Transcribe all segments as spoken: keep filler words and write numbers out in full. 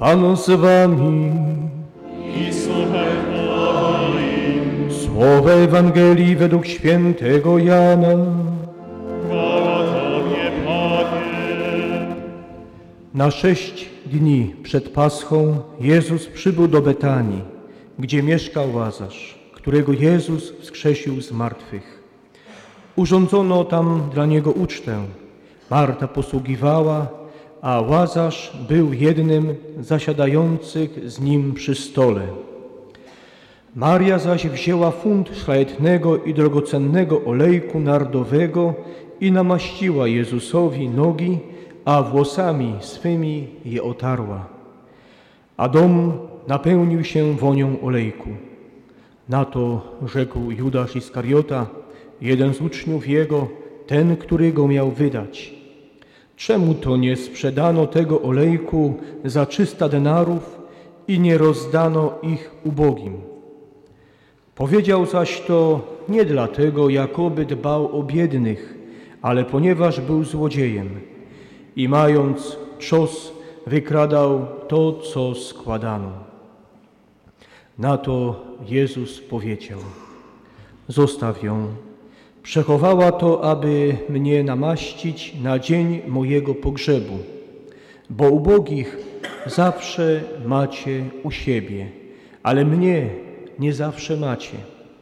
Pan z wami. I słuchaj Twoim. Słowo Ewangelii według świętego Jana. Chwała Tobie, Panie. Na sześć dni przed Paschą Jezus przybył do Betanii, gdzie mieszkał Łazarz, którego Jezus wskrzesił z martwych. Urządzono tam dla niego ucztę. Marta posługiwała, a Łazarz był jednym z zasiadających z nim przy stole. Maria zaś wzięła funt szlachetnego i drogocennego olejku nardowego i namaściła Jezusowi nogi, a włosami swymi je otarła. A dom napełnił się wonią olejku. Na to rzekł Judasz Iskariota, jeden z uczniów jego, ten, który go miał wydać: czemu to nie sprzedano tego olejku za trzysta denarów i nie rozdano ich ubogim? Powiedział zaś to nie dlatego, jakoby dbał o biednych, ale ponieważ był złodziejem i mając trzos wykradał to, co składano. Na to Jezus powiedział: zostaw ją. Przechowała to, aby mnie namaścić na dzień mojego pogrzebu, bo ubogich zawsze macie u siebie, ale mnie nie zawsze macie.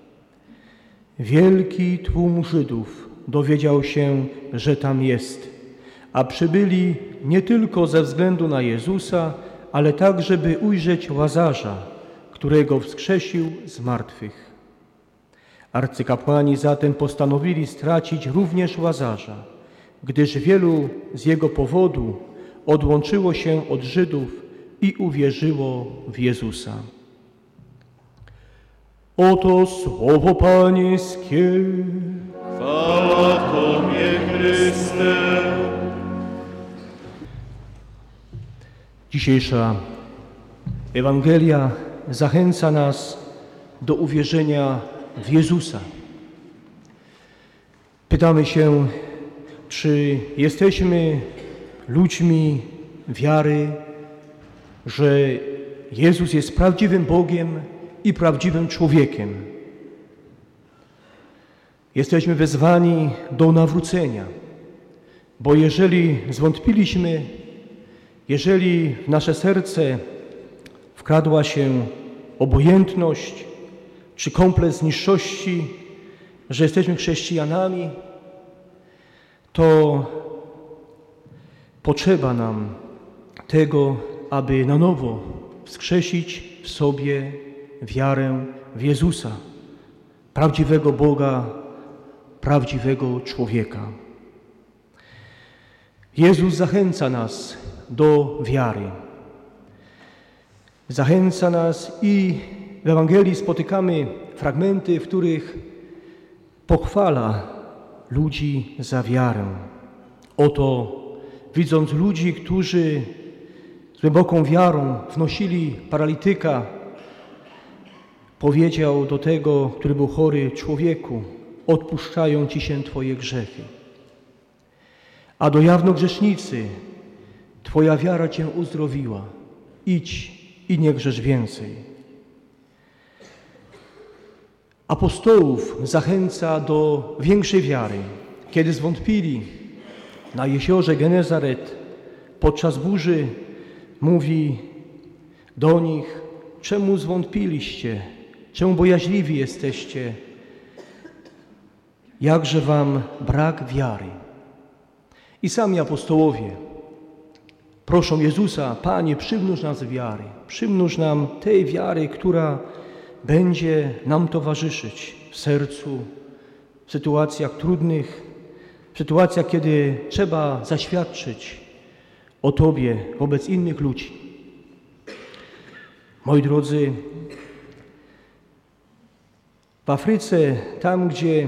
Wielki tłum Żydów dowiedział się, że tam jest, a przybyli nie tylko ze względu na Jezusa, ale tak, żeby ujrzeć Łazarza, którego wskrzesił z martwych. Arcykapłani zatem postanowili stracić również Łazarza, gdyż wielu z jego powodu odłączyło się od Żydów i uwierzyło w Jezusa. Oto słowo Pańskie. Chwała Tobie, Chryste. Dzisiejsza Ewangelia zachęca nas do uwierzenia w Jezusa. Pytamy się, czy jesteśmy ludźmi wiary, że Jezus jest prawdziwym Bogiem i prawdziwym człowiekiem. Jesteśmy wezwani do nawrócenia, bo jeżeli zwątpiliśmy, jeżeli w nasze serce wkradła się obojętność czy kompleks niższości, że jesteśmy chrześcijanami, to potrzeba nam tego, aby na nowo wskrzesić w sobie wiarę w Jezusa, prawdziwego Boga, prawdziwego człowieka. Jezus zachęca nas do wiary. Zachęca nas i w Ewangelii spotykamy fragmenty, w których pochwala ludzi za wiarę. Oto, widząc ludzi, którzy z głęboką wiarą wnosili paralityka, powiedział do tego, który był chory: człowieku, odpuszczają ci się twoje grzechy. A do jawnogrzesznicy: twoja wiara cię uzdrowiła. Idź i nie grzesz więcej. Apostołów zachęca do większej wiary. Kiedy zwątpili na jeziorze Genezaret podczas burzy, mówi do nich: czemu zwątpiliście? Czemu bojaźliwi jesteście? Jakże wam brak wiary? I sami apostołowie proszą Jezusa: Panie, przymnóż nas wiary, przymnóż nam tej wiary, która będzie nam towarzyszyć w sercu, w sytuacjach trudnych, w sytuacjach, kiedy trzeba zaświadczyć o Tobie wobec innych ludzi. Moi drodzy, w Afryce, tam gdzie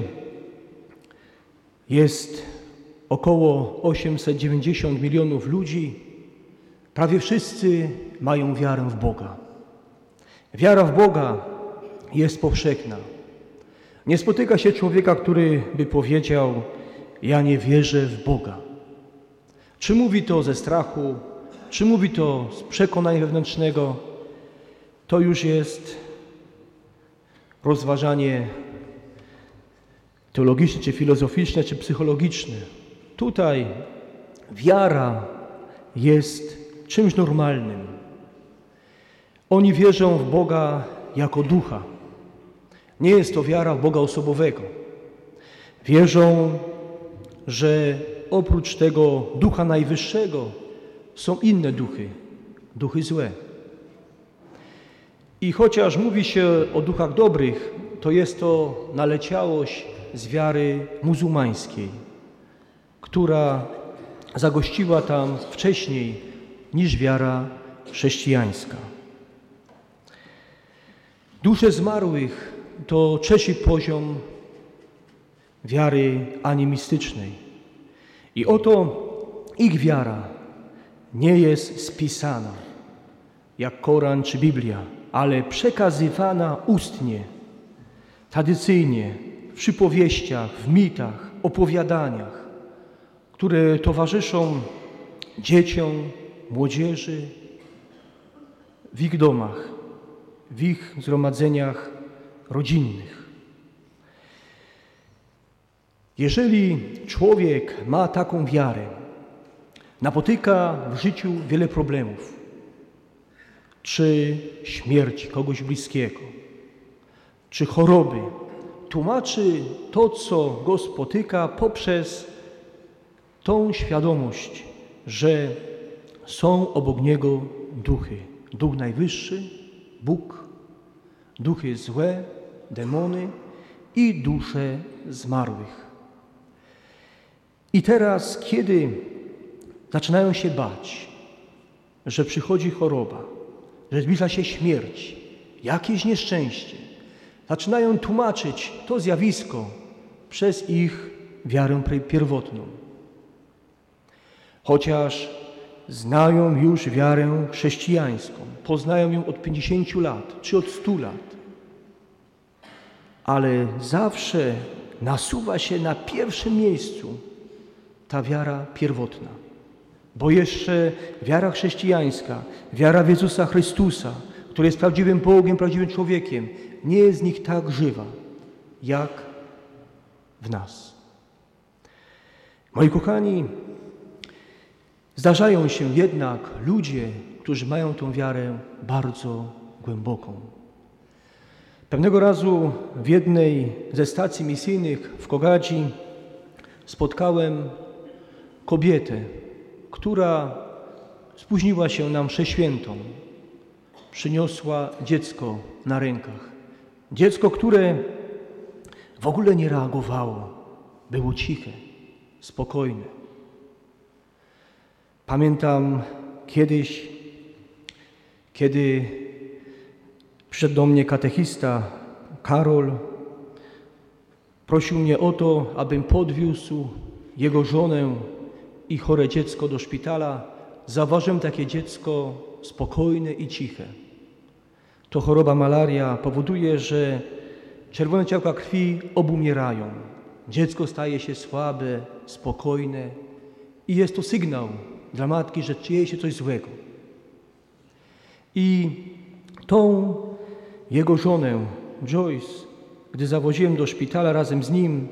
jest około osiemset dziewięćdziesiąt milionów ludzi, prawie wszyscy mają wiarę w Boga. Wiara w Boga jest powszechna. Nie spotyka się człowieka, który by powiedział: ja nie wierzę w Boga. Czy mówi to ze strachu, czy mówi to z przekonania wewnętrznego, to już jest rozważanie teologiczne, czy filozoficzne, czy psychologiczne. Tutaj wiara jest czymś normalnym. Oni wierzą w Boga jako ducha. Nie jest to wiara w Boga osobowego. Wierzą, że oprócz tego Ducha Najwyższego są inne duchy, duchy złe. I chociaż mówi się o duchach dobrych, to jest to naleciałość z wiary muzułmańskiej, która zagościła tam wcześniej niż wiara chrześcijańska. Dusze zmarłych to trzeci poziom wiary animistycznej. I oto ich wiara nie jest spisana jak Koran czy Biblia, ale przekazywana ustnie, tradycyjnie, w przypowieściach, w mitach, opowiadaniach, które towarzyszą dzieciom, młodzieży w ich domach, w ich zgromadzeniach rodzinnych. Jeżeli człowiek ma taką wiarę, napotyka w życiu wiele problemów, czy śmierć kogoś bliskiego, czy choroby, tłumaczy to, co go spotyka poprzez tą świadomość, że są obok niego duchy. Duch Najwyższy, Bóg, duchy złe, demony i dusze zmarłych. I teraz, kiedy zaczynają się bać, że przychodzi choroba, że zbliża się śmierć, jakieś nieszczęście, zaczynają tłumaczyć to zjawisko przez ich wiarę pierwotną. Chociaż znają już wiarę chrześcijańską, poznają ją od pięćdziesięciu lat czy od stu lat, ale zawsze nasuwa się na pierwszym miejscu ta wiara pierwotna. Bo jeszcze wiara chrześcijańska, wiara w Jezusa Chrystusa, który jest prawdziwym Bogiem, prawdziwym człowiekiem, nie jest w nich tak żywa, jak w nas. Moi kochani, zdarzają się jednak ludzie, którzy mają tę wiarę bardzo głęboką. Pewnego razu w jednej ze stacji misyjnych w Kogadzi spotkałem kobietę, która spóźniła się na mszę świętą. Przyniosła dziecko na rękach. Dziecko, które w ogóle nie reagowało. Było ciche, spokojne. Pamiętam kiedyś, kiedy przyszedł do mnie katechista Karol, prosił mnie o to, abym podwiózł jego żonę i chore dziecko do szpitala. Zauważyłem takie dziecko spokojne i ciche. To choroba malaria powoduje, że czerwone ciałka krwi obumierają. Dziecko staje się słabe, spokojne i jest to sygnał dla matki, że dzieje się coś złego. I tą jego żonę, Joyce, gdy zawoziłem do szpitala razem z nim,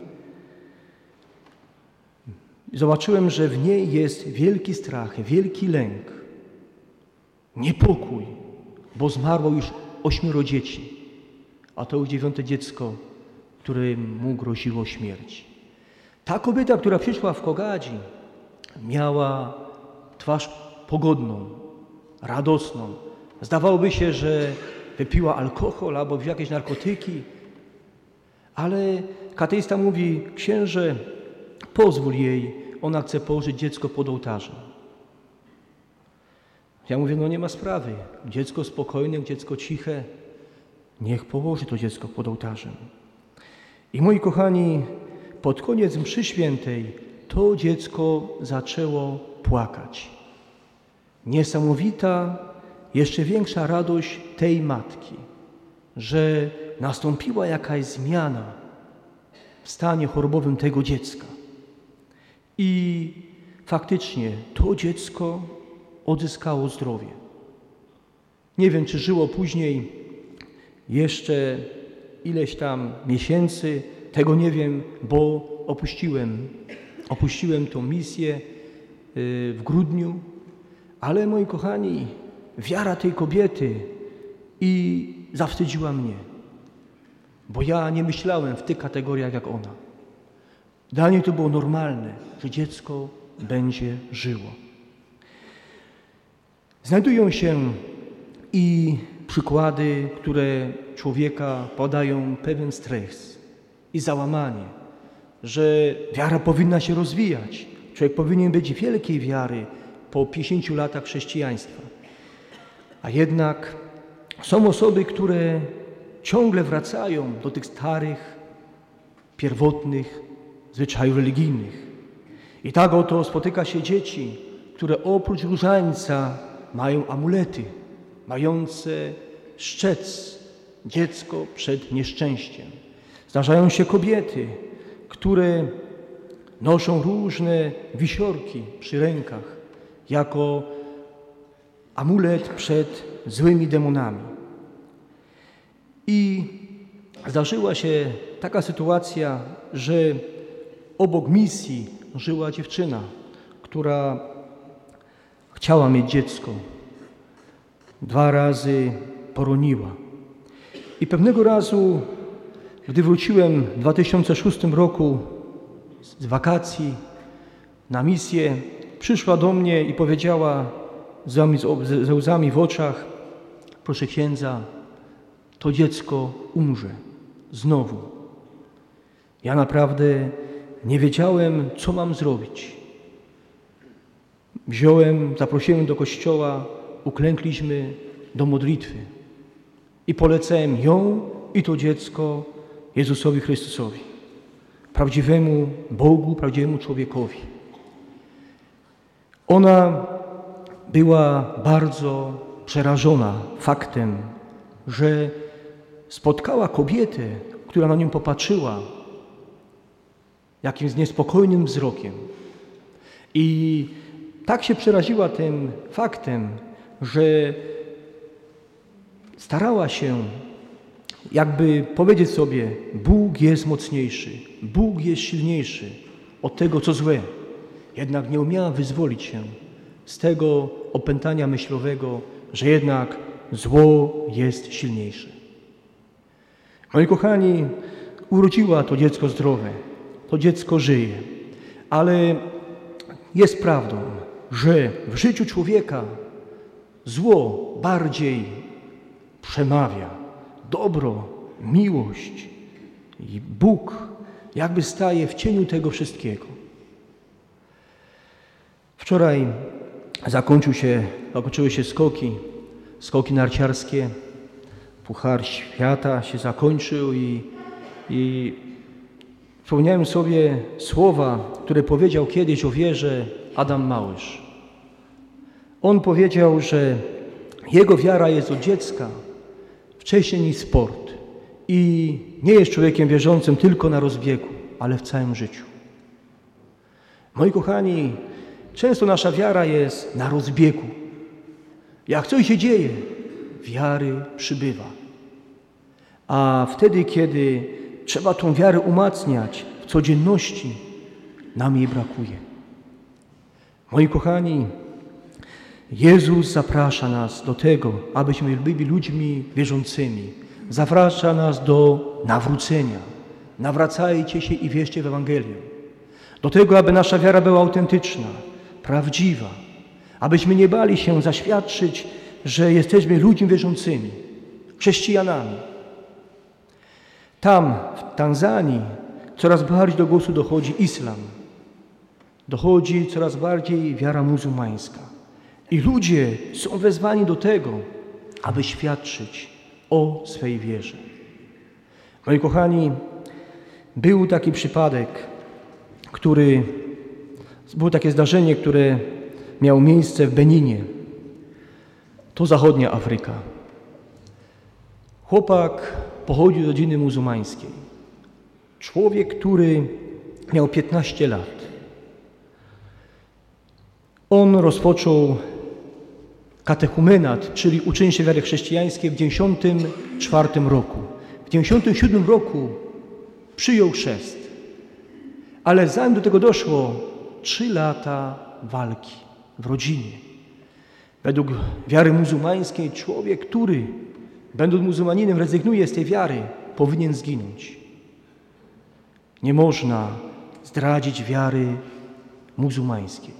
zobaczyłem, że w niej jest wielki strach, wielki lęk, niepokój, bo zmarło już ośmioro dzieci, a to już dziewiąte dziecko, któremu groziło śmierć. Ta kobieta, która przyszła w Kogadzi, miała twarz pogodną, radosną. Zdawałoby się, że wypiła alkohol albo wzięła jakieś narkotyki, ale kateista mówi: księże, pozwól jej, ona chce położyć dziecko pod ołtarzem. Ja mówię: no nie ma sprawy, dziecko spokojne, dziecko ciche, niech położy to dziecko pod ołtarzem. I moi kochani, pod koniec mszy świętej to dziecko zaczęło płakać. Niesamowita, jeszcze większa radość tej matki, że nastąpiła jakaś zmiana w stanie chorobowym tego dziecka. I faktycznie to dziecko odzyskało zdrowie. Nie wiem, czy żyło później jeszcze ileś tam miesięcy, tego nie wiem, bo opuściłem, opuściłem tą misję w grudniu, ale moi kochani, wiara tej kobiety i zawstydziła mnie, bo ja nie myślałem w tych kategoriach jak ona. Dla niej to było normalne, że dziecko będzie żyło. Znajdują się i przykłady, które człowieka podają pewien stres i załamanie, że wiara powinna się rozwijać. Człowiek powinien być wielkiej wiary po pięćdziesięciu latach chrześcijaństwa. A jednak są osoby, które ciągle wracają do tych starych, pierwotnych zwyczajów religijnych. I tak oto spotyka się dzieci, które oprócz różańca mają amulety, mające strzec dziecko przed nieszczęściem. Zdarzają się kobiety, które noszą różne wisiorki przy rękach jako amulet przed złymi demonami. I zdarzyła się taka sytuacja, że obok misji żyła dziewczyna, która chciała mieć dziecko. Dwa razy poroniła. I pewnego razu, gdy wróciłem w dwa tysiące szóstym roku z wakacji na misję, przyszła do mnie i powiedziała ze łzami w oczach: proszę księdza, to dziecko umrze znowu. Ja naprawdę nie wiedziałem, co mam zrobić. Wziąłem, zaprosiłem do kościoła, uklękliśmy do modlitwy i polecałem ją i to dziecko Jezusowi Chrystusowi, prawdziwemu Bogu, prawdziwemu człowiekowi. Ona była bardzo przerażona faktem, że spotkała kobietę, która na nią popatrzyła jakimś niespokojnym wzrokiem. I tak się przeraziła tym faktem, że starała się jakby powiedzieć sobie: Bóg jest mocniejszy, Bóg jest silniejszy od tego, co złe. Jednak nie umiała wyzwolić się z tego opętania myślowego, że jednak zło jest silniejsze. Moi kochani, urodziła to dziecko zdrowe, to dziecko żyje, ale jest prawdą, że w życiu człowieka zło bardziej przemawia. Dobro, miłość i Bóg jakby staje w cieniu tego wszystkiego. Wczoraj zakończył się, zakończyły się skoki, skoki narciarskie. Puchar Świata się zakończył i, i przypomniałem sobie słowa, które powiedział kiedyś o wierze Adam Małysz. On powiedział, że jego wiara jest od dziecka wcześniej niż sport i nie jest człowiekiem wierzącym tylko na rozbiegu, ale w całym życiu. Moi kochani, często nasza wiara jest na rozbiegu. Jak coś się dzieje, wiary przybywa. A wtedy, kiedy trzeba tą wiarę umacniać w codzienności, nam jej brakuje. Moi kochani, Jezus zaprasza nas do tego, abyśmy byli ludźmi wierzącymi. Zaprasza nas do nawrócenia. Nawracajcie się i wierzcie w Ewangelię. Do tego, aby nasza wiara była autentyczna, prawdziwa. Abyśmy nie bali się zaświadczyć, że jesteśmy ludźmi wierzącymi, chrześcijanami. Tam, w Tanzanii, coraz bardziej do głosu dochodzi islam. Dochodzi coraz bardziej wiara muzułmańska. I ludzie są wezwani do tego, aby świadczyć o swej wierze. Moi kochani, był taki przypadek, który, było takie zdarzenie, które miało miejsce w Beninie. To zachodnia Afryka. Chłopak pochodził z rodziny muzułmańskiej. Człowiek, który miał piętnaście lat. On rozpoczął katechumenat, czyli uczenie się wiary chrześcijańskiej w dziewięćdziesiątym czwartym roku. W dziewięćdziesiątym siódmym roku przyjął chrzest. Ale zanim do tego doszło, trzy lata walki w rodzinie. Według wiary muzułmańskiej człowiek, który będąc muzułmaninem rezygnuje z tej wiary, powinien zginąć. Nie można zdradzić wiary muzułmańskiej.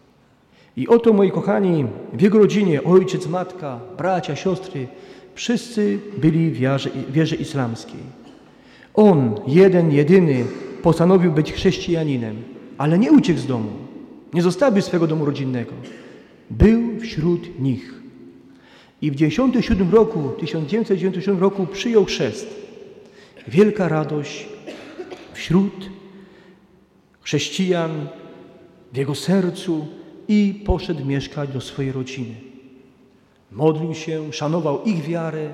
I oto, moi kochani, w jego rodzinie ojciec, matka, bracia, siostry, wszyscy byli w wierze, wierze islamskiej. On, jeden, jedyny, postanowił być chrześcijaninem, ale nie uciekł z domu, nie zostawił swego domu rodzinnego. Był wśród nich. I w dziewięćdziesiątym siódmym roku, tysiąc dziewięćset dziewięćdziesiątym siódmym roku przyjął chrzest. Wielka radość wśród chrześcijan, w jego sercu i poszedł mieszkać do swojej rodziny. Modlił się, szanował ich wiarę,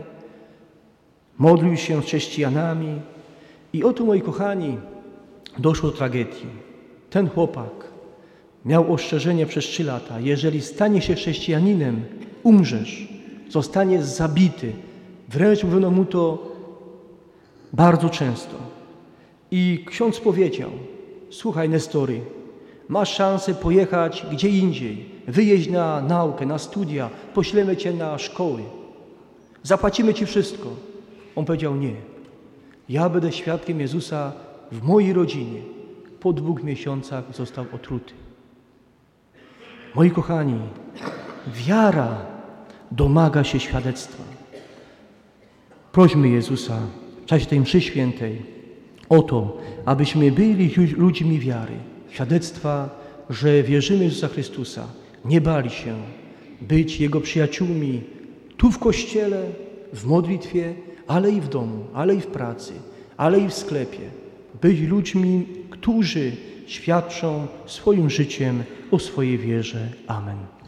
modlił się z chrześcijanami i oto, moi kochani, doszło do tragedii. Ten chłopak miał ostrzeżenie przez trzy lata. Jeżeli stanie się chrześcijaninem, umrzesz, zostaniesz zabity. Wręcz mówiono mu to bardzo często. I ksiądz powiedział: słuchaj, Nestory, masz szansę pojechać gdzie indziej, wyjeźdź na naukę, na studia, poślemy cię na szkoły, zapłacimy ci wszystko. On powiedział: nie, ja będę świadkiem Jezusa w mojej rodzinie. Po dwóch miesiącach został otruty. Moi kochani, wiara domaga się świadectwa. Prośmy Jezusa w czasie tej mszy świętej o to, abyśmy byli ludźmi wiary, świadectwa, że wierzymy w Jezusa Chrystusa, nie bali się być Jego przyjaciółmi tu w kościele, w modlitwie, ale i w domu, ale i w pracy, ale i w sklepie. Być ludźmi, którzy świadczą swoim życiem o swojej wierze. Amen.